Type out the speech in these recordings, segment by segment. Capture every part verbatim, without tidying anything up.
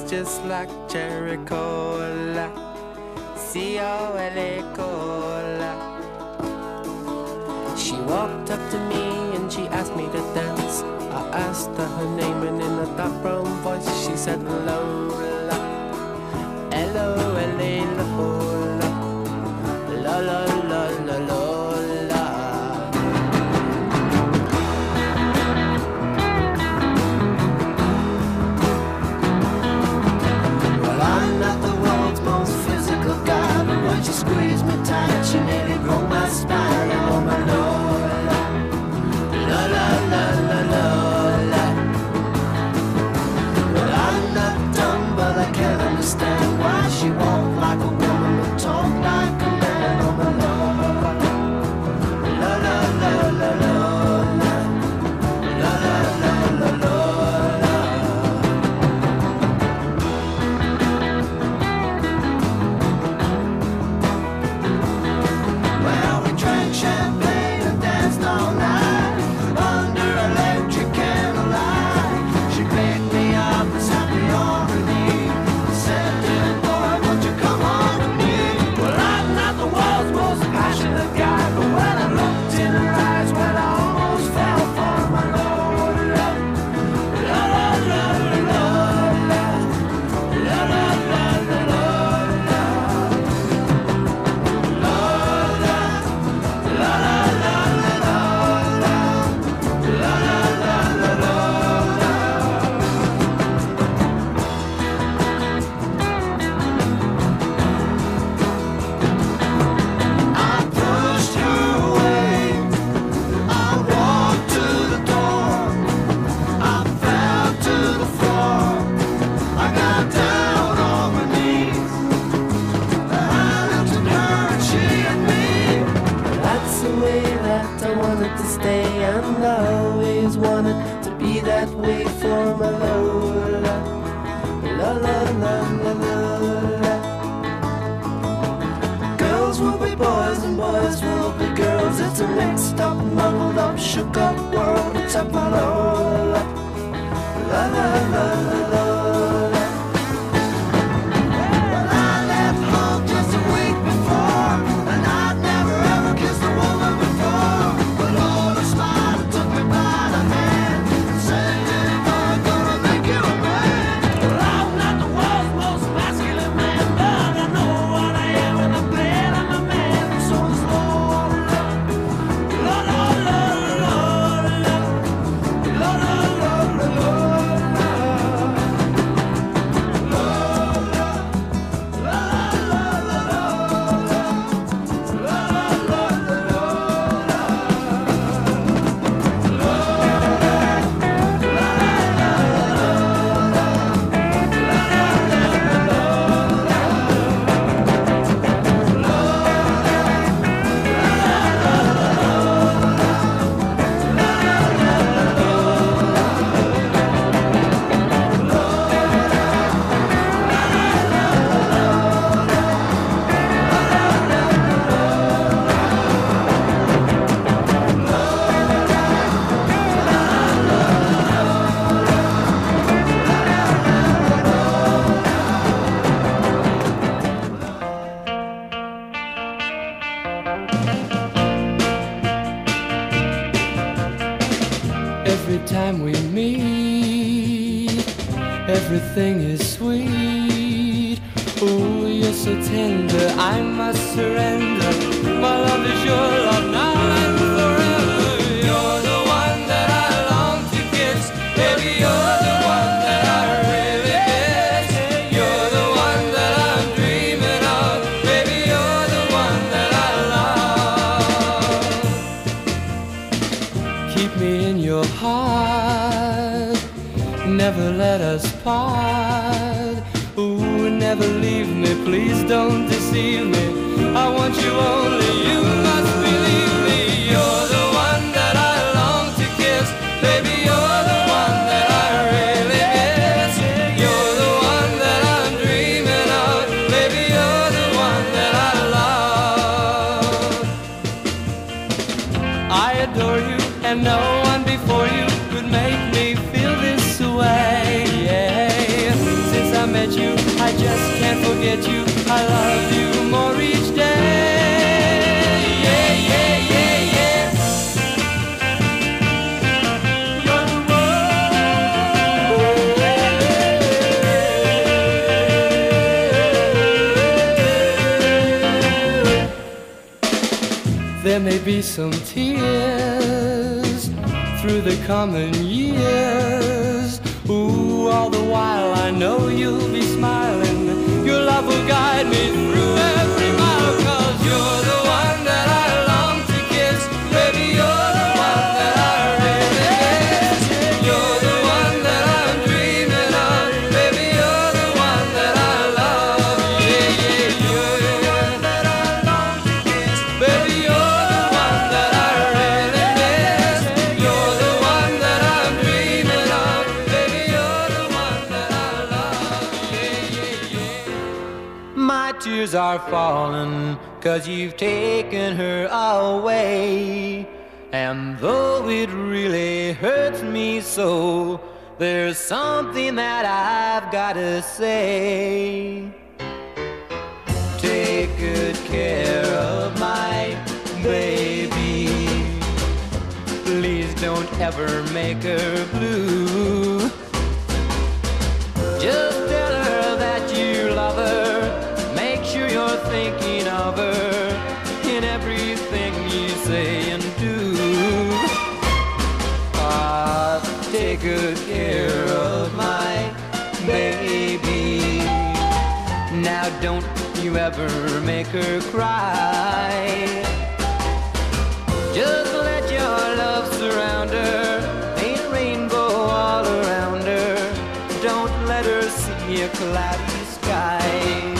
just like cherry cola, C O L A cola. She walked up to me and she asked me to dance. I asked her her name and in a dark brown voice she said Lola, L O L A Lola, la la la la Lola. Well, I'm not the world's most physical guy, but when she squeezed me tight, she nearly broke my spine. Oh my Lola, la la la la Lola. Well, I'm not dumb, but I can't understand why she walked like a woman but talk like a man. Oh my Lola, la la la la Lola, la la la la Lola. Well, we drank champagne and danced all night under electric candlelight. She picked me up and sat me on her knee, said, "Dear boy, won't you come home with me?" Well, I'm not the world's most passionate guy, but when I looked in her eyes, well, I almost fell for my Lola. La la la la Lola, la la la la Lola, Lola, la la la la Lola, la la la la Lola. I pushed her away, I walked to the door, I fell to the floor, I got down on my knees, I looked at her and she at me. That's the way that I wanted to stay, and I always wanted to be that way for my Lola, la la la la Lola. Girls will be boys and boys will be girls. It's a mixed up, muddled up, shook up world except my Lola, la la la la Lola. Well, I left home just a week before, and I'd never ever kissed a woman before. But Lola smiled and took me by the hand and said, "Dear boy, I'm gonna make you a man." Well, I'm not the world's most masculine man, but I know what I am and I'm glad I'm a man. So is Lola, la la la la Lola, la la la la Lola, Lola, la la la la Lola, la la la la Every time we meet, everything is sweet. Oh, you're so tender, I must surrender. My love is your love now and forever. You're the one that I long to kiss. Baby, you're the one that I really miss. You're the one that I'm dreaming of. Baby, you're the one that I love. Keep me in your heart, never let us part. Ooh, never leave me, please don't deceive me. I want you only, you must believe me. You're the one that I long to kiss. Baby, you're the one that I really miss. You're the one that I'm dreaming of. Baby, you're the one that I love. I adore you, and no one before you could make me feel this way. Yeah. Since I met can't forget you. I love you more each day. Yeah, yeah, yeah, yeah. You're the one. There may be some tears through the coming years. Ooh, all the while I know you'll be smiling. Your love will guide me through every mile. 'Cause you're the one that I long to kiss. Baby, you're the one that I really miss. You're the one that I'm dreaming of. Baby, you're the one that I love. Yeah, yeah, you're the one that I long to kiss. Baby, you're the one that I really miss. You're the one that I'm dreaming of. Baby, you're the one that I love. Yeah, yeah, yeah. My tears are falling 'cause you've taken her away. And though it really hurts me so, there's something that I've gotta say. Take good care of my baby. Please don't ever make her blue. Just tell her that you love her. Make sure you're thinking of her in everything you say and do. Ah, take good care of my baby. Now don't you ever make her cry. Just let your love surround her, paint a rainbow all around her. Don't let her see a cloudy sky.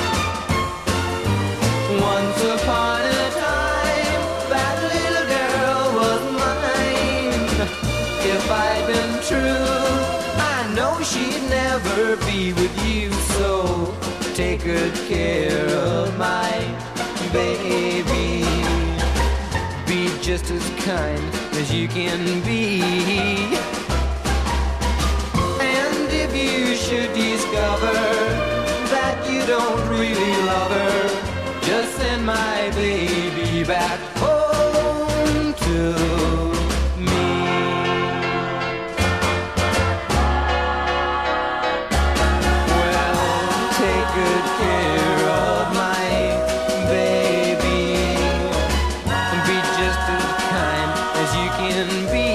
Once upon a time, that little girl was mine. If I'd been true, I know she'd never be with you. So take good care of my baby. Be just as kind as you can be. And if you should discover that you don't really love her, just send my baby back home to me. Well, take good care of my baby. Be just as kind as you can be.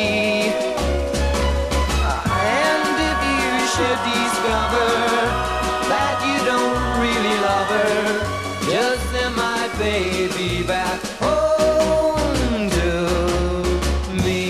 And if you should discover that you don't really love her, just send my baby back home to me.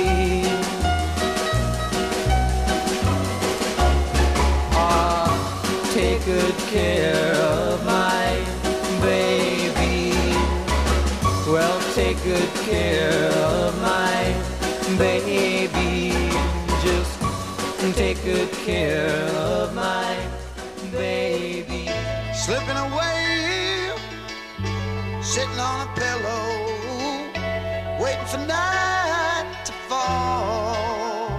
Ah, take good care of my baby. Well, take good care of my baby. Just take good care of my baby. Slipping away, sitting on a pillow, waiting for night to fall.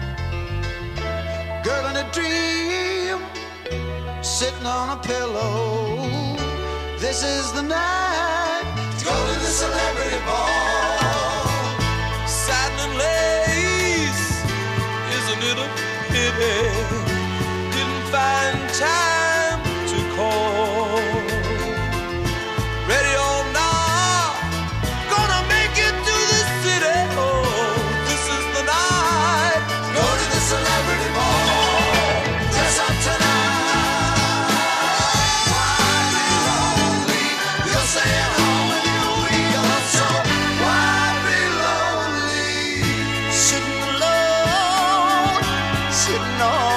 Girl in a dream, sitting on a pillow. This is the night to go to the celebrity ball. Satin and lace, isn't it a pity? Didn't find time to call. Ready or not, gonna make it to the city. Oh, this is the night. Go to the celebrity ball. Dress up tonight. Why be lonely? You're staying home with you. You're so why be lonely? Sitting alone, sitting on.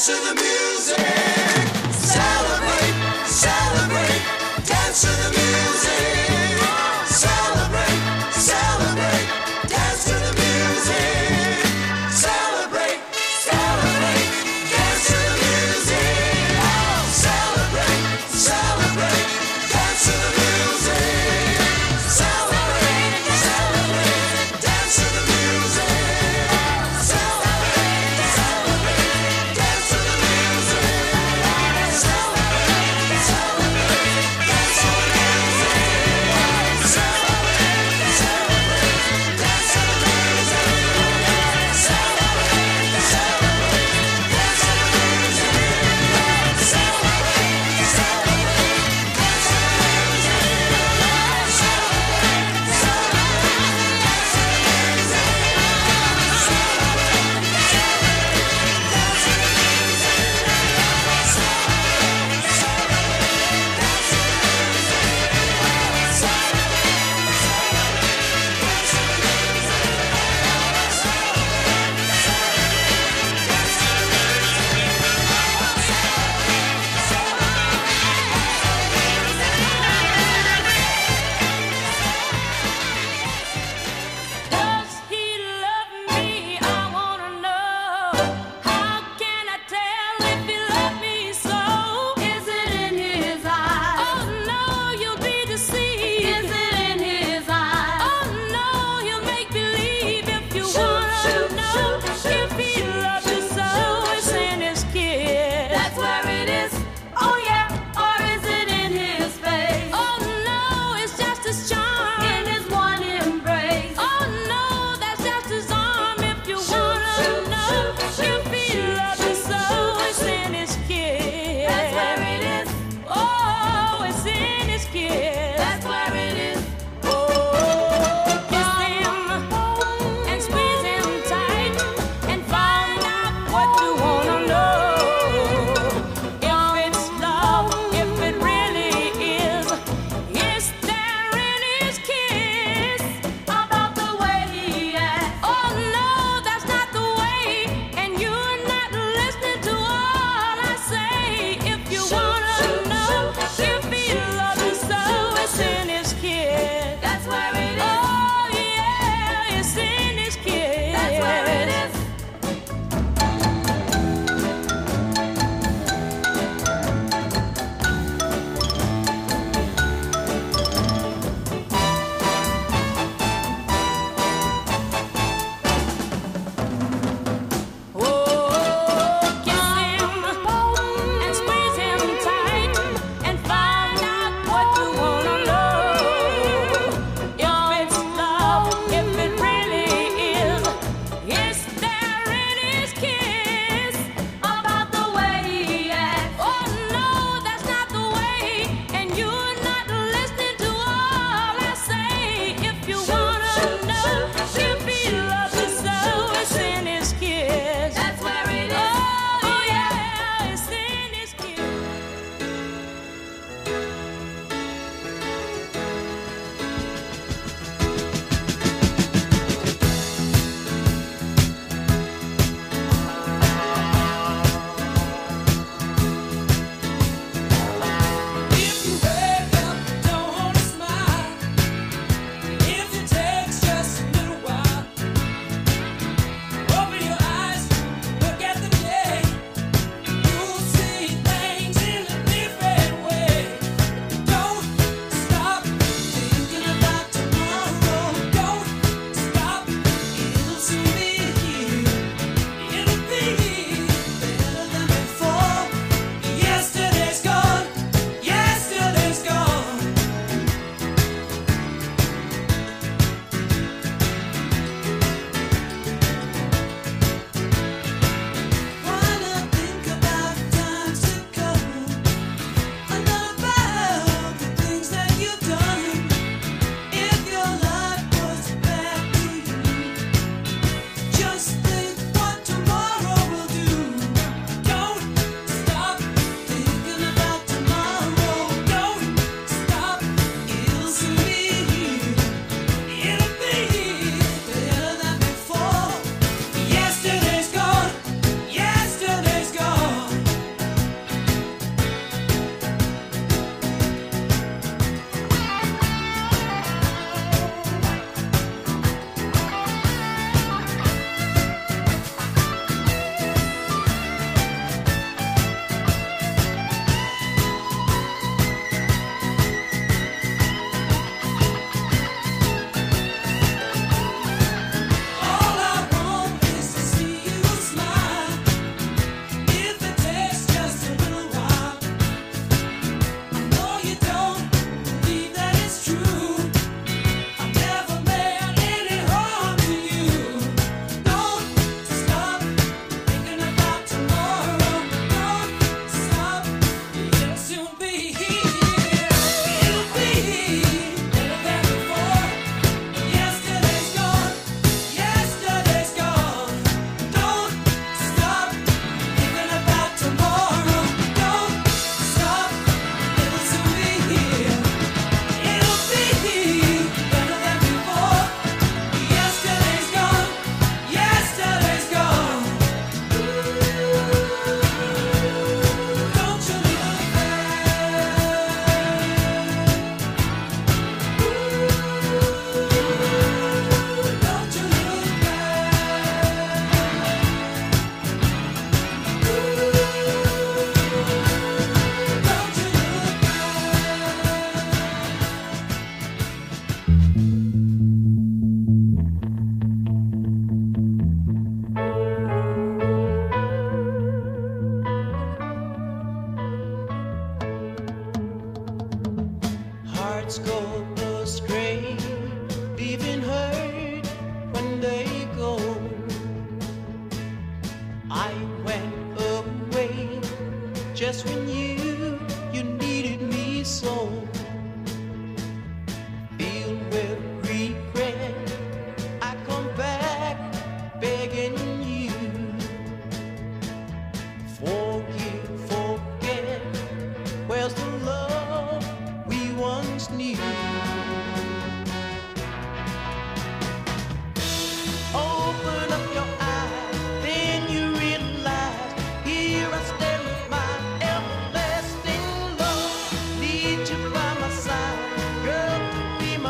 dance to the music. Celebrate, celebrate, dance to the music. Celebrate, celebrate, dance to the music. Celebrate, celebrate, dance to the music. Celebrate, celebrate, dance to the music. Celebrate, celebrate, dance to the music. Celebrate, celebrate, dance to the music.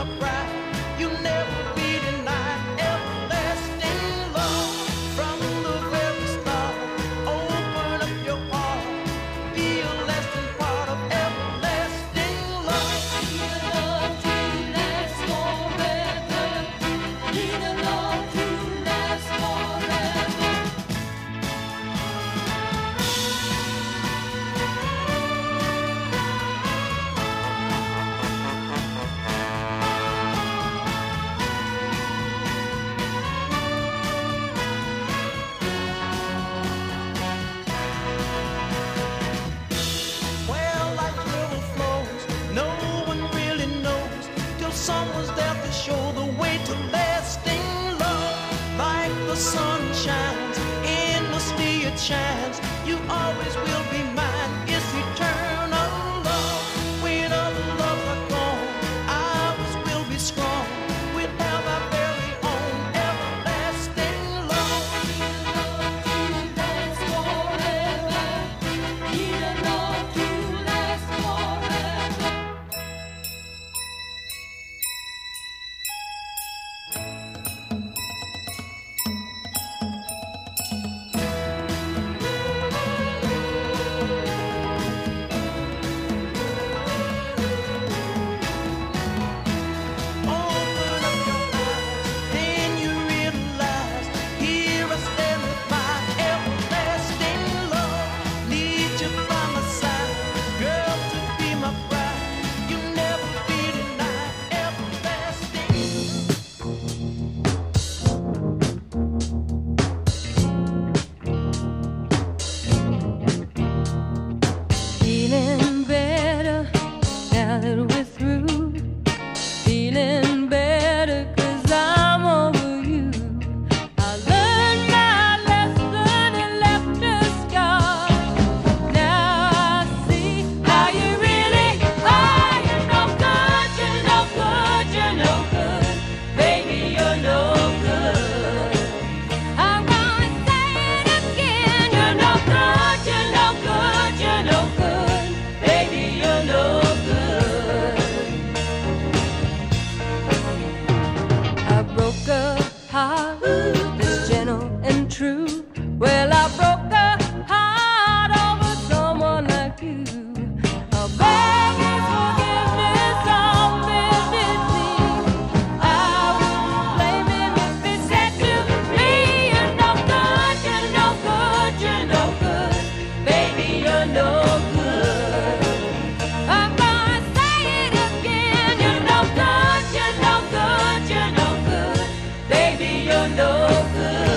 my pride. You never be denied everlasting love from the very start. Open up your heart, be a lasting part of everlasting love. Need a love to last forever. Need a love to last forever. Well, like river flows, no one really knows till someone's there to show the way to lasting love. Like the sun shines, endlessly it shines. You always will be mine. It's eternal love. When other loves are gone, ours will be strong. We'll have our very own everlasting love. Last forever. Need a love to last forever. Open up your eyes, then you realize here I stand with my everlasting love. Need you by my side, girl, to be my bride. You never be denied everlasting. Feeling better now that we're through. Feeling better 'cause I'm over you. I learned my lesson and left a scar. Now I see how you really are. You're no good, you're no good, you're no good. Baby, you're no good. I'm gonna say it again. You're no good, you're no good, you're no good. Baby, you're no good. I broke a heart that's gentle and true. Well, I broke a heart over someone like you. I'll beg his forgiveness on bended knee. I wouldn't blame him if he said to me, you're no good, you're no good, you're no good. Baby, you're no good. I'm gonna say it again. You're no good, you're no good, you're no good. Baby, you're no good.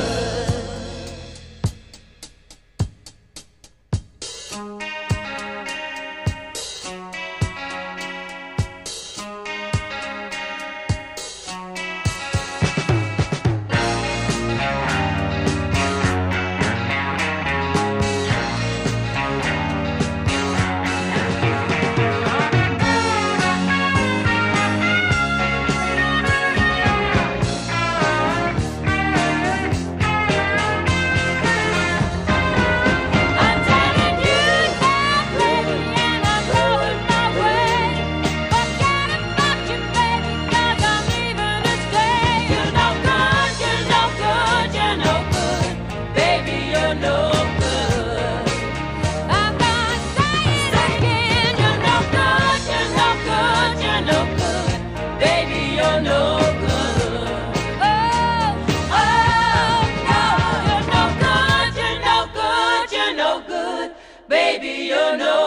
I'm telling you now, baby, and I'm going my way. Forget about you, baby, 'cause I'm leaving to stay. You're no good, you're no good, you're no good. Baby, you're no good. I'm gonna say it again. You're no good, you're no good, you're no good. Baby, you're no good. Oh, oh, no, you're no good, you're no good, you're no good. Baby, you're no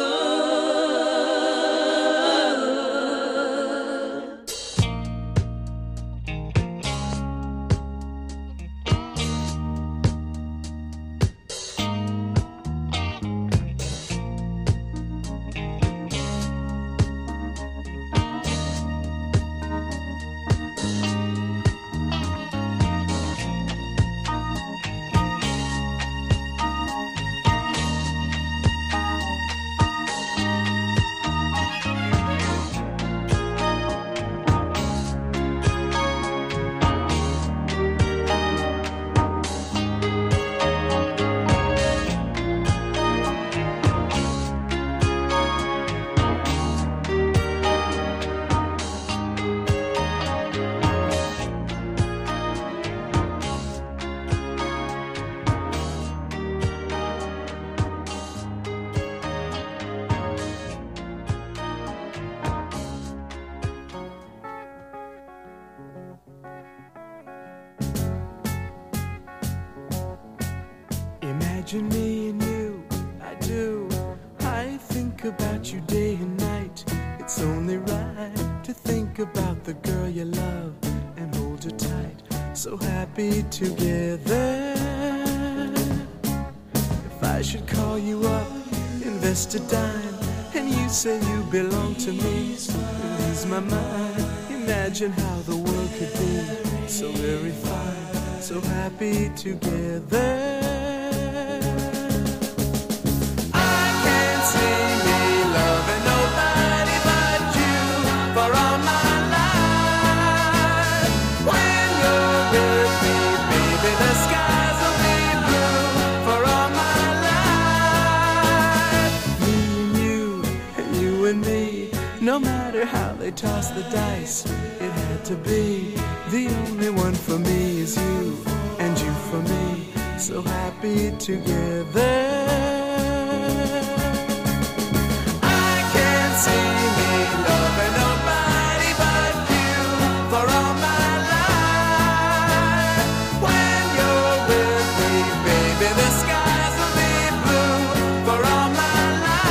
good. Imagine me and you, I do. I think about you day and night. It's only right to think about the girl you love and hold her tight. So happy together. If I should call you up, invest a dime, and you say you belong to me, ease my mind. Imagine how the world could be so very fine, so happy together. No matter how they toss the dice, it had to be. The only one for me is you, and you for me, so happy together. I can't see me loving nobody but you for all my life. When you're with me, baby, the skies will be blue for all my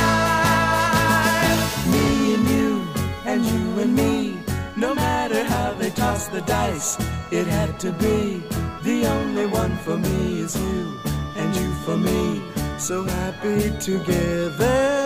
life. Me and you, and you and me, no matter how they toss the dice, it had to be. The only one for me is you, and you for me, so happy together.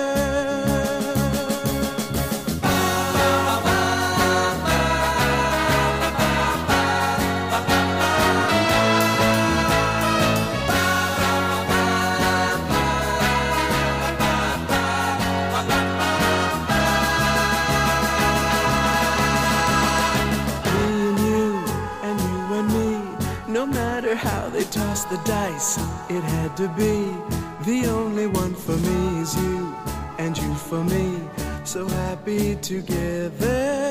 No matter how they toss the dice, it had to be. The only one for me is you, and you for me, so happy together.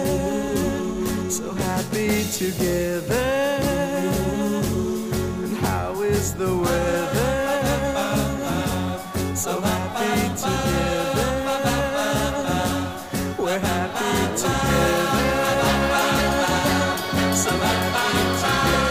So happy together. And how is the weather? So happy together. We're happy together. So happy together.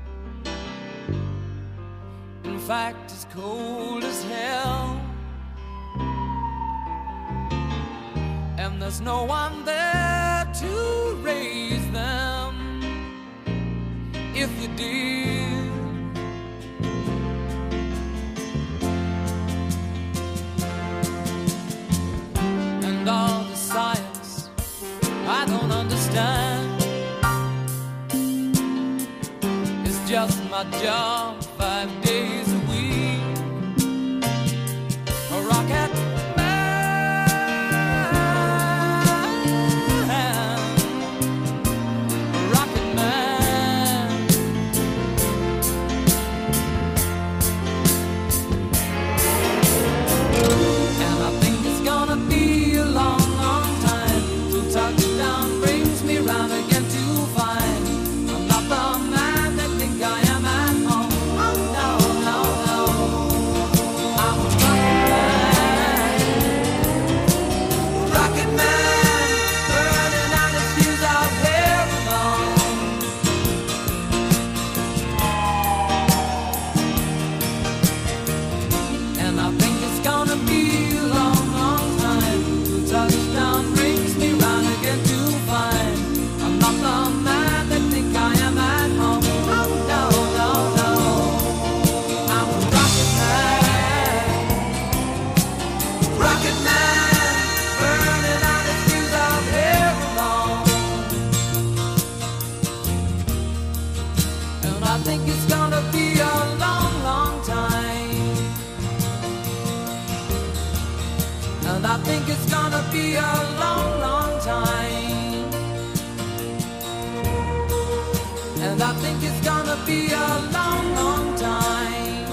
fact as cold as hell, and there's no one there to raise them if you did. And all the science I don't understand, it's just my job five days a week. A rocket be a long, long time. And I think it's gonna be a long, long time.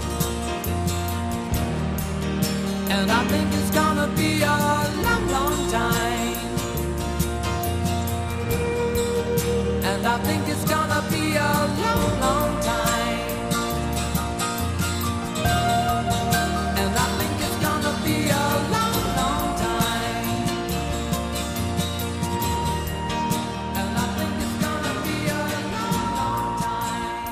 And I think it's gonna be a long, long time. And I think it's gonna be a long, long time. And I think it's gonna be a long, long time. And I think it's gonna be a long, long time.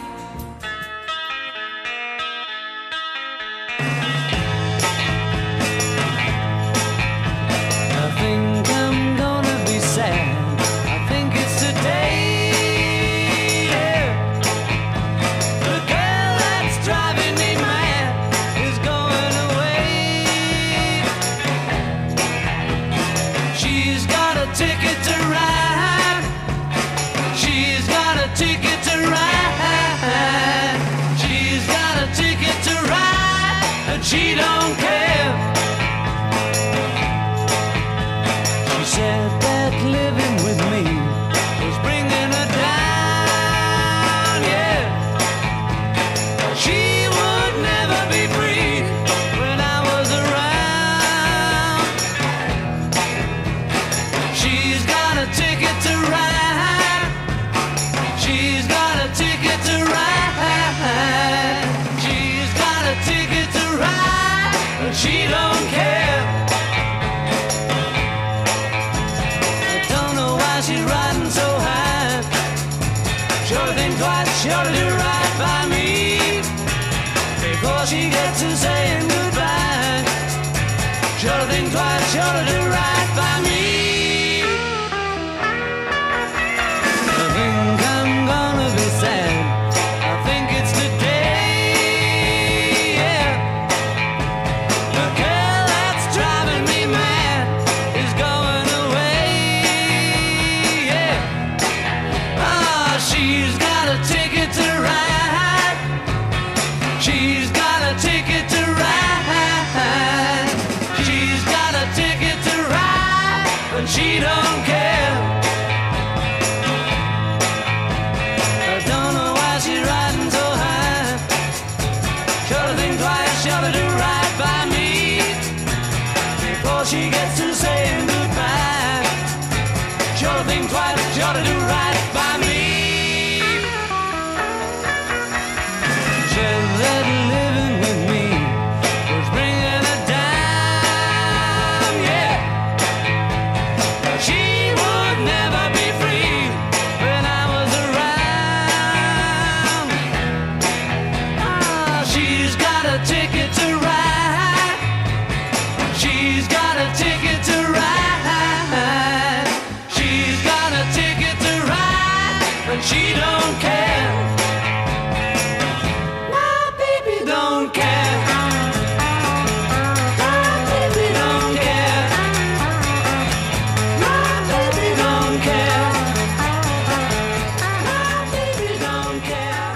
I think I'm gonna be sad. I think it's today. Yeah. The girl that's driving me mad is going away. She's got a ticket to ride. She's got a ticket to ride. She's got a ticket to ride, and she don't care. She said that living with me was bringing her down, yeah. She would never be free when I was around. She's got a ticket to ride. She's got a ticket to ride. She's got a ticket to ride, but she don't care. I don't know why she's riding so high. Sure think twice, sure to do right by me before she gets to saying goodbye. Sure think twice, sure to do right by me. I think I'm gonna be sad. I think it's today, yeah. The girl that's driving me mad is going away, yeah. Ah, she's got a ticket to ride. She's got a ticket to ride. She's got a ticket to ride, but she don't care. I don't know why she's riding so high. Sure to think twice, sure to do right by me before she gets to saying goodbye. Sure to think twice, sure to do right by me. Said that living with me was bringing her down, yeah. She would never be free when I was around. Ah, she's got a ticket to ride. She's got a ticket to ride, and she don't care. My baby don't care. My baby don't care. My baby don't care. My baby don't care.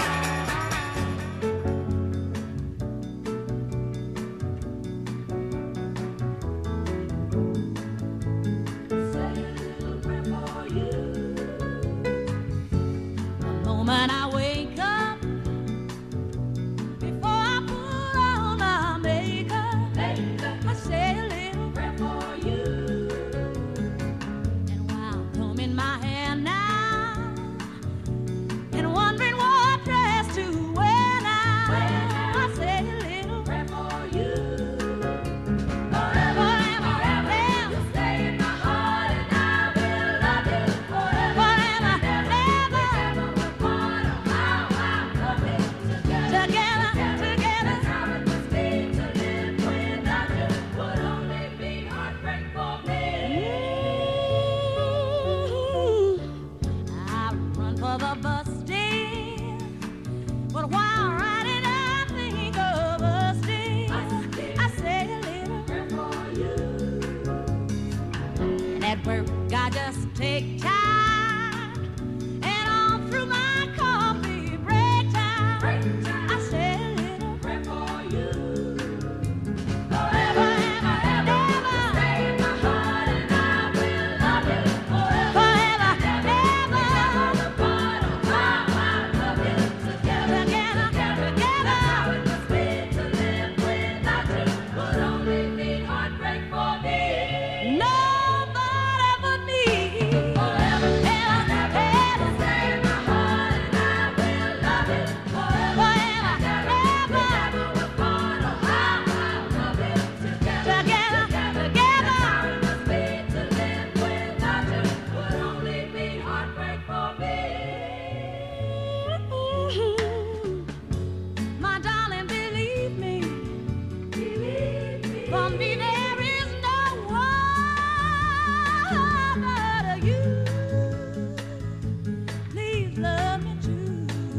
The moment I wake up, before I put on my makeup, I say a little prayer for you. And while combing my hair now, and wondering what dress to wear now, I say a little prayer for you. Forever and forever, you stay in my heart, and I will love you forever and ever. Together, together, that's how it must be to live without you. Would only be heartbreak for me. I run for the bus stand, but while riding I think of us still. I say a little prayer for you. And at work I just take time, and all through my coffee break time, I say a little prayer for you. Forever and ever, stay in my heart, and I will love you forever and ever. Apart, oh, how I love you. Together, together, together, that's how it must be to live without you. Would only be heartbreak for me. Nobody but me. Forever and ever, stay in my heart, and I will love you forever and ever. Apart, oh, how I love you. Together, together, together, that's how it must be to live without you. Would only be heartbreak for me. My darling, believe me. For me there is no one but you. Please love me too.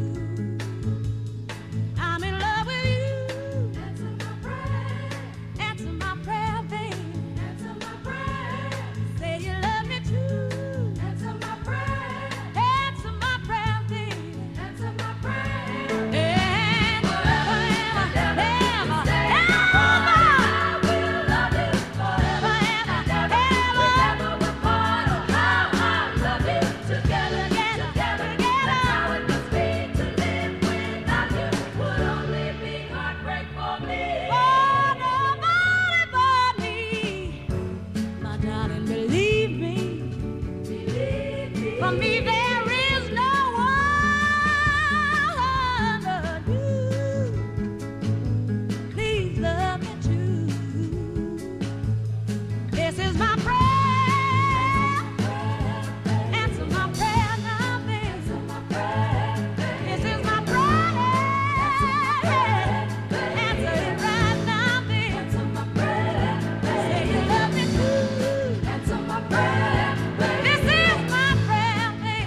I'm in love with you. Answer my prayer. Answer my prayer, baby. Answer my prayer. Say you love me too. Answer my prayer. Answer my prayer, baby. Answer my prayer. And forever and ever, ever, I will love you forever and ever. Apart, oh, how I love you. Together, together, together, that's how it must be to live without you. Would only be heartbreak for me. Oh, nobody but me. My darling, believe me. Believe me. For me there is no one but you. Please love me too. This is my prayer. Answer my prayer now, baby. This is my prayer. Answer it right now, baby. Say you love me too. Answer my prayer. This is my prayer, baby.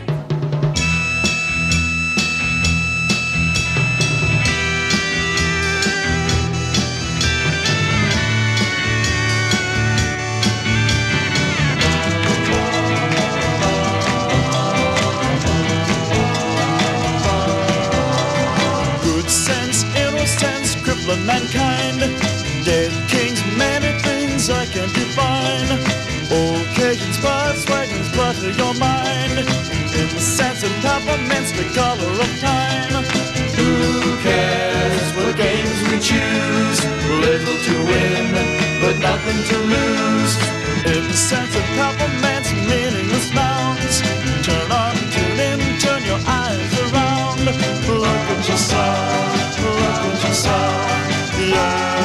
Good sense, innocence, crippling mankind. Dead kings, many things I can't define. Occasions, but wagons, butter your mind. Incense and peppermints, the color of time. Who cares what games we choose? Little to win, but nothing to lose. Incense and peppermints, meaningless nouns. Turn on, tune in, turn your eyes around. Look at yourself, look at yourself. Yeah,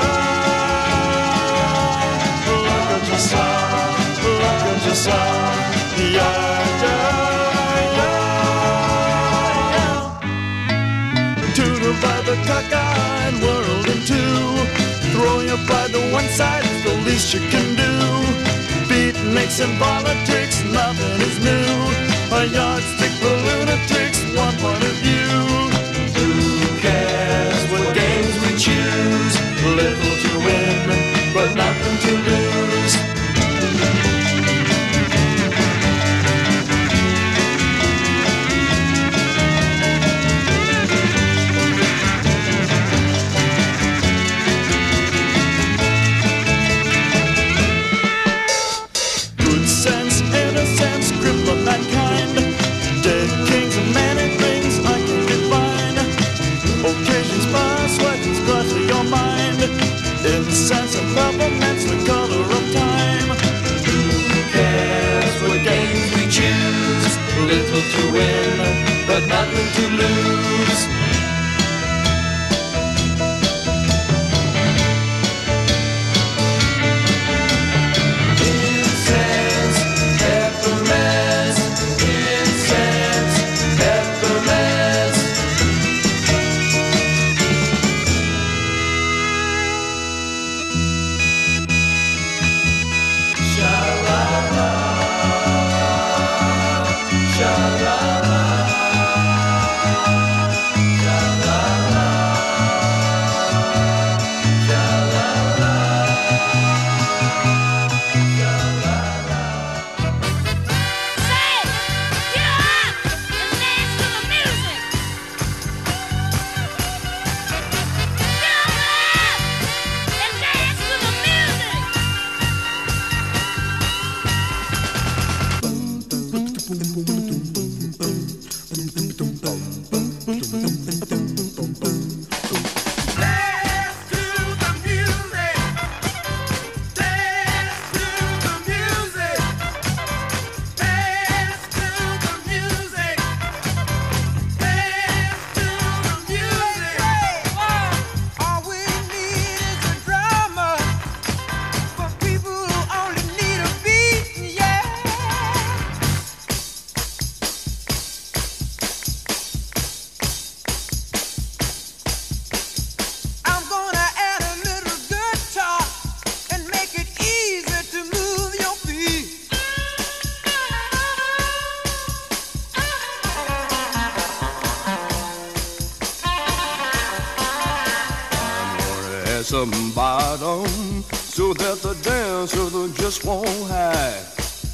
yeah. Look at yourself, look at yourself. Yeah, yeah, yeah, yeah. To divide the cockeyed world in two. Throw your pride to one side is the least you can do. Beatniks and politics, nothing is new. A yardstick for lunatics, one point of view. Who cares what games we choose? Little to win, but nothing to lose. Good sense, innocence, grip of mankind. Dead kings and many things I can define. Occasions pass, sweatings clutter your mind. Incense and peppermint's the color of time. Who cares what games we choose? Little to win, but nothing to lose. Incense, peppermints, incense, peppermints. Sha-la-la, sha-la-la, sha-la-la, sha-la-la, sha-la-la. Say, get up and dance to the music. Get up and dance to the music. Dance to the music. Dance to the music. Dance to the music. Dance to the music. All we need is a drummer for people who only need a beat. Yeah. I'm gonna add a little guitar and make it easy to move your feet. Gonna add some bottom so that the dancer just won't hide.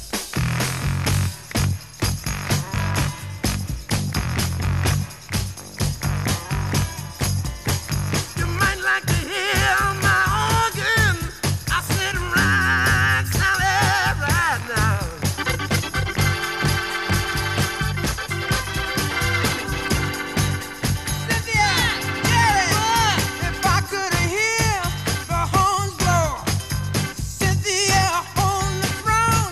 You might like to hear my organ. I sit right solid right now. Cynthia, Jerry, if I could hear the horns blow, Cynthia on the throne,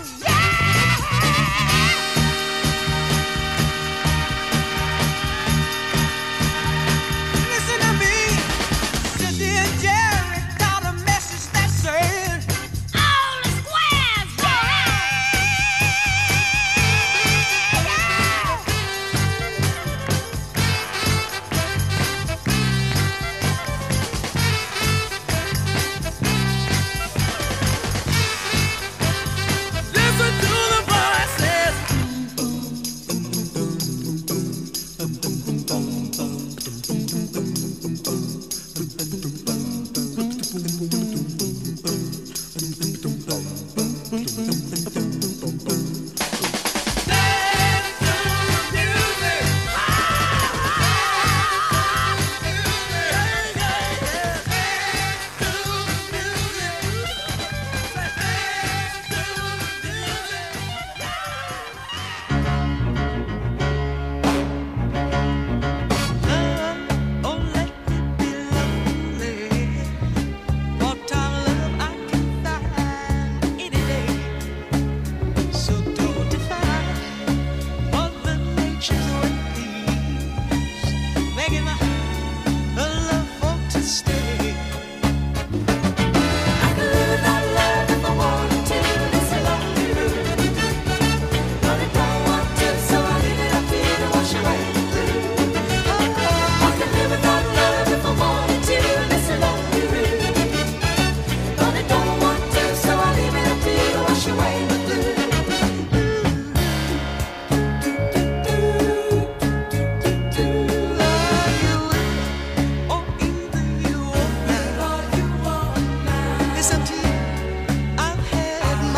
yeah. Listen to me. Cynthia and Jerry got a message that says, All the squares, listen to the voices. Dance to the music. Oh, let me be lonely. What time love I can find any day.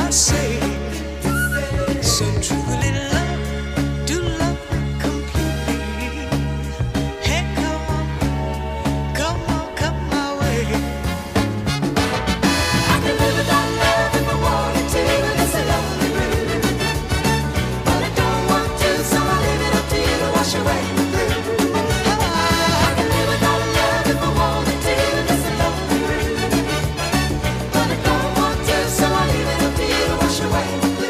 I say. So truly love, do love me completely. Hey, come on, come on, come my way. I can live without love if I wanted to. It's a lonely road, but I don't want to, so I leave it up to you to wash away the blue. I can live without love if I wanted to. It's a lonely road, but I don't want to, so I leave it up to you to wash away the blue.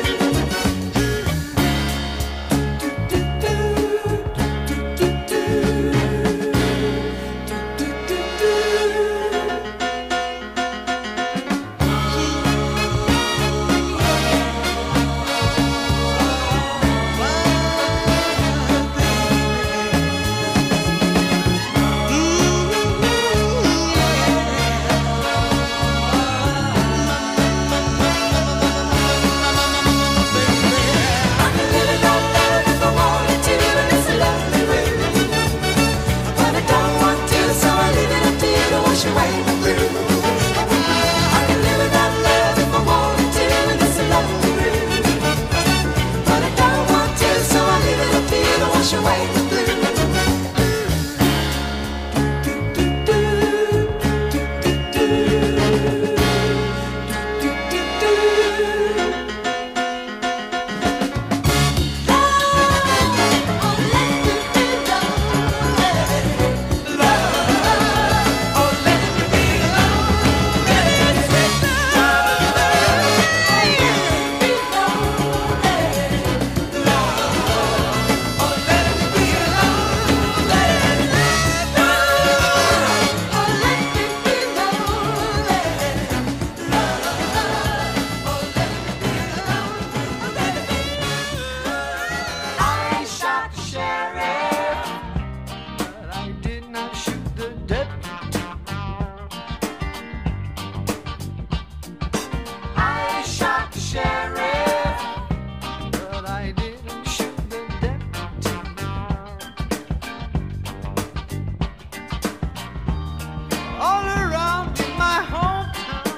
All around in my hometown,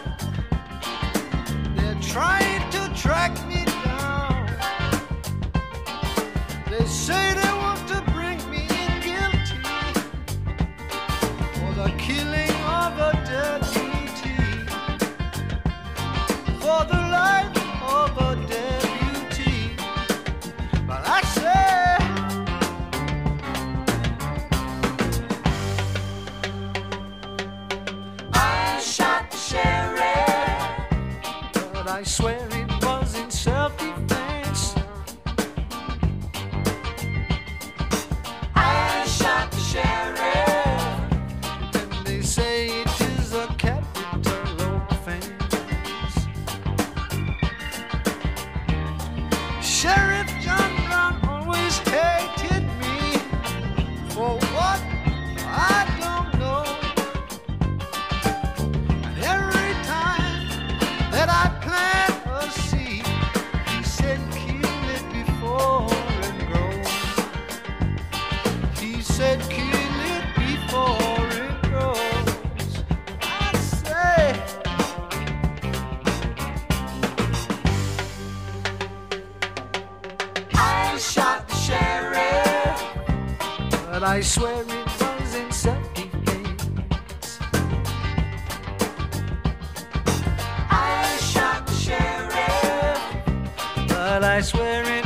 they're trying to track me down. They say they want to bring me in guilty for the killing of a deputy, for the life of a deputy. But I say, I swear it was in self-defense. I shot the sheriff, and they say it is a capital offense. Sheriff John Brown always hated me for what I don't know. And every time that I plant a seed, he said kill it before it grows. He said kill it before it grows. I say, I shot the sheriff, but I swear it was in self-defense. I shot the sheriff, but I swear it